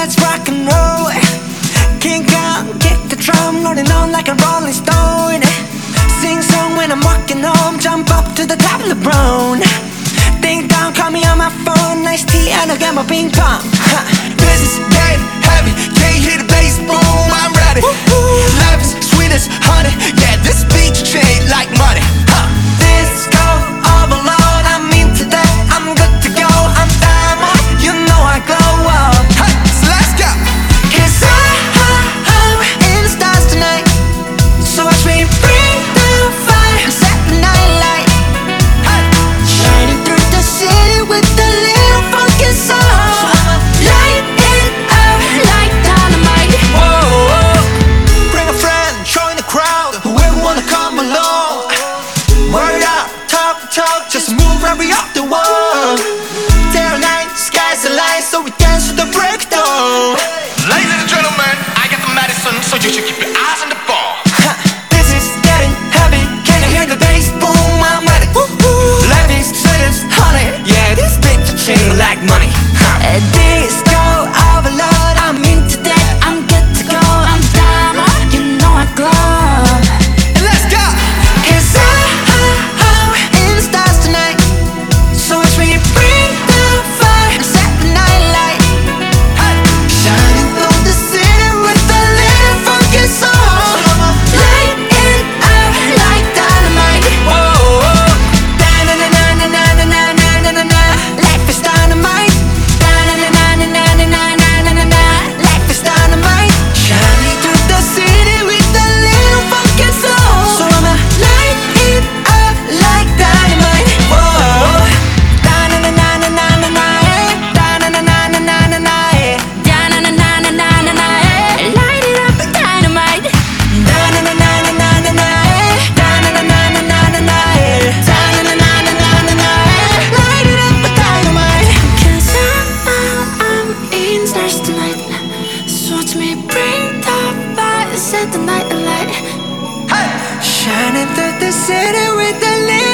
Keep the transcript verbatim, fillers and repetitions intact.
let's rock and roll. Kick out, kick the drum, rolling on like a rolling stone. Sing song when I'm walking home, jump up to the top of the brown. Ding dong, call me on my phone, nice tea and I'll get my ping pong. Huh. This is getting heavy, can't hear the bass, boom, I'm ready. Life is sweet as honey, yeah, this beat you chain like money. Huh. Disco overload, I'm into that, I'm good to go. I'm diamond, you know I glow up. Hey, so let's go. Cause I, I'm in the stars tonight, so watch me bring the fire, set the night light. Hey. Shining through the city with a little funky soul. Light it up like dynamite. Whoa, bring a friend, join the crowd, whoever wanna come along. Word up, talk the talk, just move right up the wall. Day or night, sky's the light, so we dance to the breakdown. Ladies and gentlemen, I got the medicine, so you should keep your eyes on the ball. This is getting heavy, can you hear the bass? Boom, I'm ready. Life is sweet as honey, yeah, this beat to chain like money. A disco overload, I'm into that, I'm good to go. I'm diamond, you know I glow. And let's go. Cause I, I'm in the stars tonight, so watch me bring the fire, set the night light. Hey. Shining through the city with a little funky soul. Light it up like dynamite. Whoa, Da-na-na-na-na-na-na-na-na-na-na. Life is dynamite. Da-na-na-na-na-na-na-na-na-na. Life is dynamite. Shining through the city with a little funky soul. So I'ma light it up like dynamite. Whoa. Da-na-na-na-na-na-na-na. Da-na-na-na-na-na-na. Da-na-na-na-na-na-na. Light it up like dynamite. Da-na-na-na-na-na-na. Da-na-na-na-na-na-na. Da-na-na-na-na-na-na. Light it up like dynamite. Cause I'm, I'm in stars tonight, so watch me bring the fire, set the night alight. hey. Shining through the city with a little